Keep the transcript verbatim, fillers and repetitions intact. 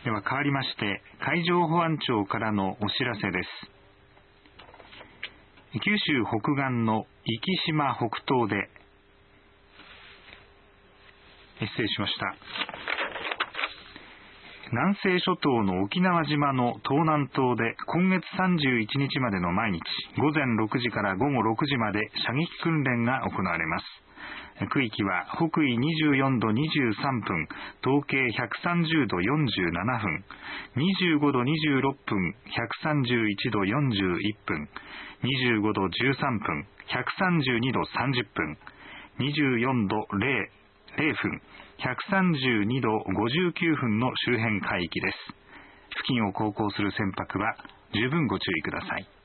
では変わりまして、海上保安庁からのお知らせです。九州北岸の壱岐島北東で、失礼しました。南西諸島の沖縄島の東南東で今月さんじゅういちにちまでの毎日、午前ろくじから午後ろくじまで射撃訓練が行われます。区域は北緯にじゅうよんどにじゅうさんぷん、東経ひゃくさんじゅうどよんじゅうななふん、にじゅうごどにじゅうろっぷん、ひゃくさんじゅういちどよんじゅういっぷん、にじゅうごどじゅうさんぷん、ひゃくさんじゅうにどさんじゅっぷん、にじゅうよんどゼロふん、ひゃくさんじゅうにどごじゅうきゅうふんの周辺海域です。付近を航行する船舶は十分ご注意ください。